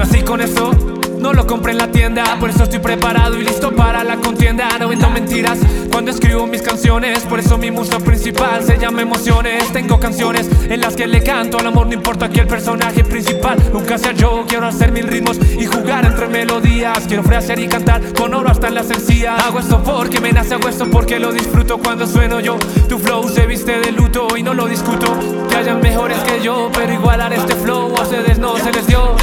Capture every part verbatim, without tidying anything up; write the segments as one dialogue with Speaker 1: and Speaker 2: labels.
Speaker 1: nací con eso, no lo compré en la tienda. Por eso estoy preparado y listo para la contienda. No vendo mentiras cuando escribo mis canciones. Por eso mi musa principal se llama Emociones. Tengo canciones en las que le canto al amor, no importa que el personaje principal nunca sea yo. Quiero hacer mil ritmos y jugar entre melodías. Quiero frasear y cantar con oro hasta en las encías. Hago esto porque me nace, hago esto porque lo disfruto cuando sueno yo. Tu flow se viste de luto y no lo discuto. Que hayan mejores que yo, pero igualar este flow a ustedes no se les dio.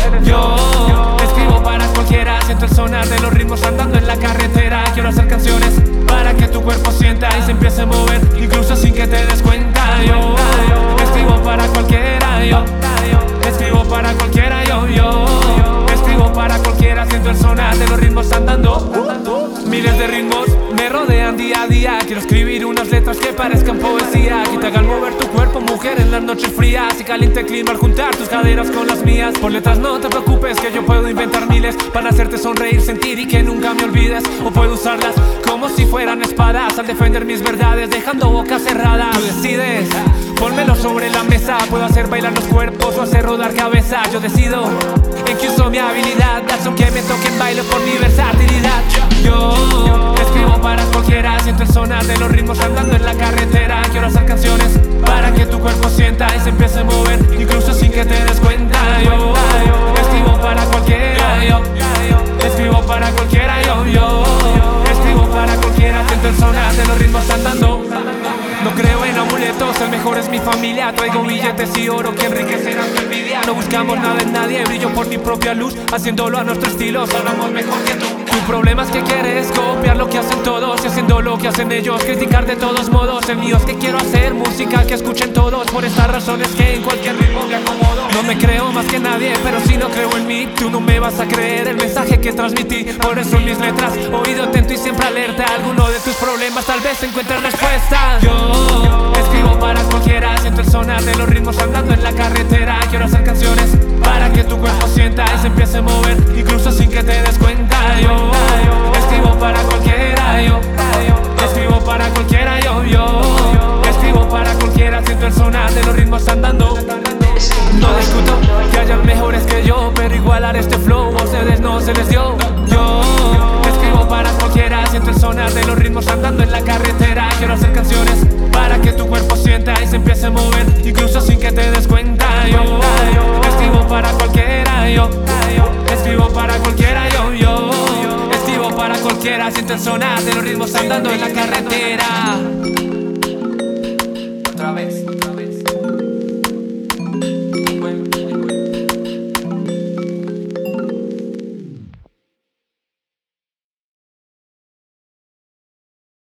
Speaker 1: Yo escribo para cualquiera, siento el sonar de los ritmos andando en la carretera. Quiero hacer canciones para que tu cuerpo sienta y se empiece a mover, incluso sin que te des cuenta. Yo escribo para cualquiera, yo escribo para cualquiera, yo, yo escribo para cualquiera, siento el sonar de los ritmos andando. Miles de ritmos me rodean día a día. Quiero escribir unas letras que parezcan poesía, que te hagan mover tu cuerpo, mujer, en las noches frías. Y caliente clima al juntar tus caderas con las mías. Por letras no te preocupes, que yo puedo inventar miles para hacerte sonreír, sentir y que nunca me olvides. O puedo usarlas como si fueran espadas al defender mis verdades, dejando boca cerrada. Tú decides, pónmelo sobre la mesa. Puedo hacer bailar los cuerpos o hacer rodar cabezas. Yo decido en que uso mi habilidad, aunque me toquen baile por mi versatilidad. Yo escribo para cualquiera, siento el sonar de los ritmos andando en la carretera. Quiero hacer canciones para que tu cuerpo sienta y se empiece a mover, incluso sin que te des cuenta. Yo escribo para cualquiera, yo escribo para cualquiera, yo, yo escribo para cualquiera, siento el sonar de los ritmos andando. No creo en amuletos, el mejor es mi familia. Traigo billetes y oro que enriquecerán tu envidia. No buscamos nada en nadie, brillo por mi propia luz, haciéndolo a nuestro estilo, sonamos mejor que tú. Tu problema es que quieres copiar lo que hacen todos y haciendo lo que hacen ellos, criticar de todos modos. El mío es que quiero hacer música que escuchen todos. Por estas razones que en cualquier ritmo me acomodo. No me creo más que nadie, pero si no creo en mí, tú no me vas a creer el mensaje que transmití. Por eso en mis letras, oído atento y siempre alerta. Alguno de tus problemas tal vez encuentres respuesta. Yo escribo para cualquiera, siento el sonar de los ritmos andando en la carretera. Quiero hacer canciones para que tu cuerpo sienta y se empiece a mover, incluso sin que te des cuenta. Yo escribo para cualquiera, yo escribo para cualquiera, yo, yo escribo para cualquiera, siento el sonar de los ritmos andando. No discuto que hayan mejores que yo, pero igualar este flow a ustedes no se les dio. Yo escribo para cualquiera, siento el sonar de los ritmos andando en la carretera. Quiero hacer canciones para que tu cuerpo sienta y se empiece a mover, incluso sin que te des cuenta. Yo escribo para cualquiera, yo escribo para cualquiera, yo, yo escribo para cualquiera, siento el sonar de los ritmos andando en la carretera. Otra vez.